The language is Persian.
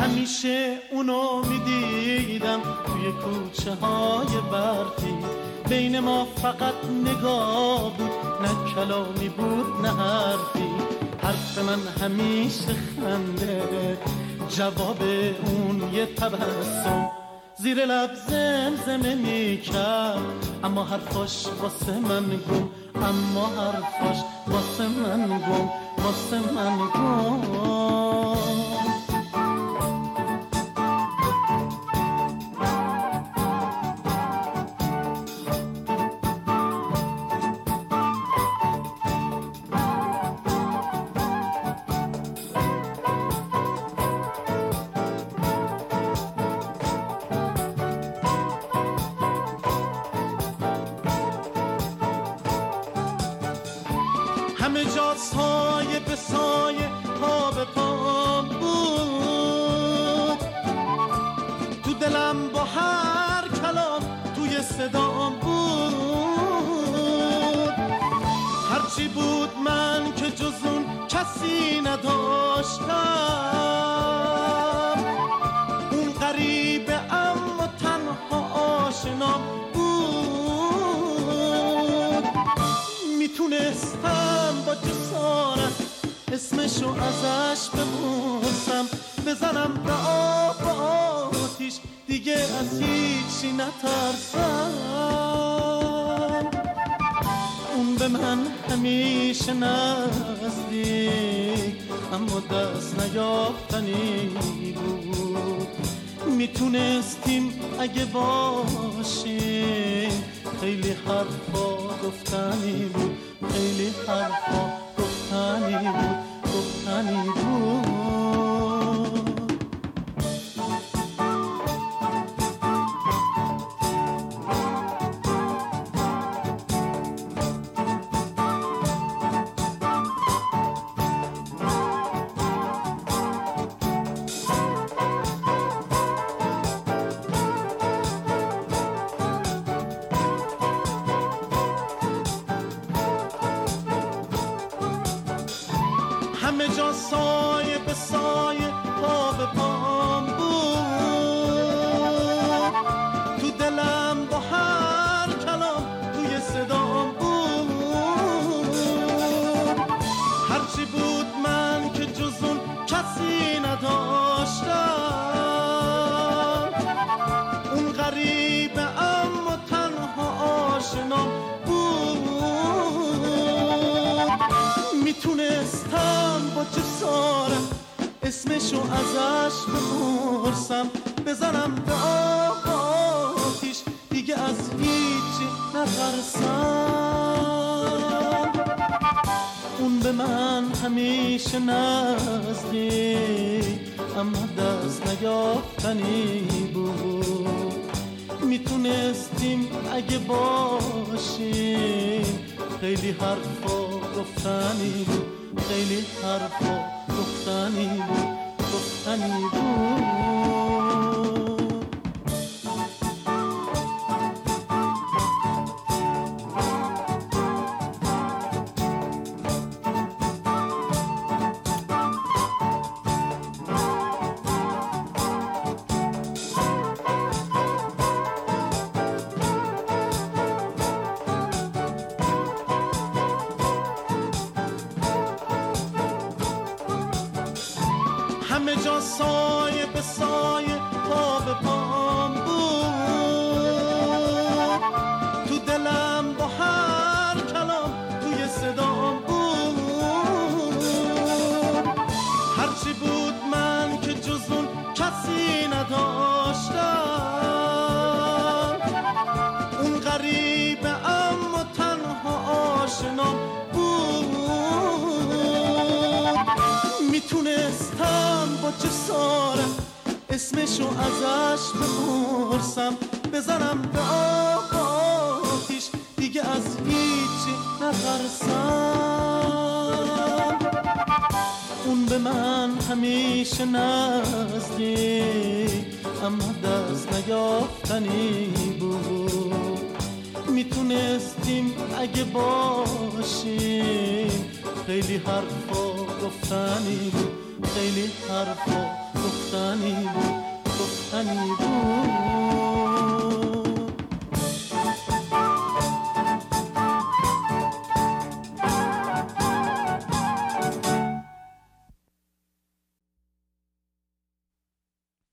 همیشه اونو میدیدم توی کوچه های برفی، بین ما فقط نگاه بود، نه کلامی بود نه حرفی. حرف من همیشه خنده، جواب اون یه تبسم، زیر لب زمزمه میکرد، اما حرفاش واسه من گم، اما حرفاش واسه من گم، واسه من گم. همه جا سایه به سایه، پا به پا بود، تو دلم با هر کلام توی صدام بود. هرچی بود من که جز اون کسی نداشتم، اون غریبه اما تنها آشنام بود. میتونستم با جسارت اسمشو ازش بپرسم، بزنم به آب و آتیش، دیگه از هیچی نترسم. اون به من همیشه نزدیک، اما دست نیافتنی بود. میتونستیم اگه باشیم، خیلی حرفا گفتنی بود، خیلی حرفا گفتنی بود، گفتنی بود. همه جا سایه به سایه، پا به پام بود، تو دلم با هر کلام توی صدام بود. هرچی بود من که جز اون کسی نداشتم، اون غریبه اما تنها آشنام بود. میتونستم با جسارت اسمشو ازش بپرسم، بزنم به آب آتیش، دیگه از هیچی نترسم. اون به من همیشه نزدیک، اما دست نیافتنی بود. میتونستیم اگه باشیم، خیلی حرفا گفتنی بود، خیلی حرفا گفتنی بود، گفتنی بود. همه جا سایه به سایه، پا به پام بود، تو دلم با هر کلام توی صدام بود. هرچی بود من که جز اون کسی نداشتم، اون غریبه اما تنها آشنام بود. میتونستم با جسارت اسمشو ازش بپرسم، بزنم به آب آتیش، دیگه از هیچی نترسم. اون به من همیشه نزدیک، اما دست نیافتنی بود. میتونستیم اگه باشیم، خیلی حرفا گفتنی بود، خیلی حرفا گفتنی بود، گفتنی بود.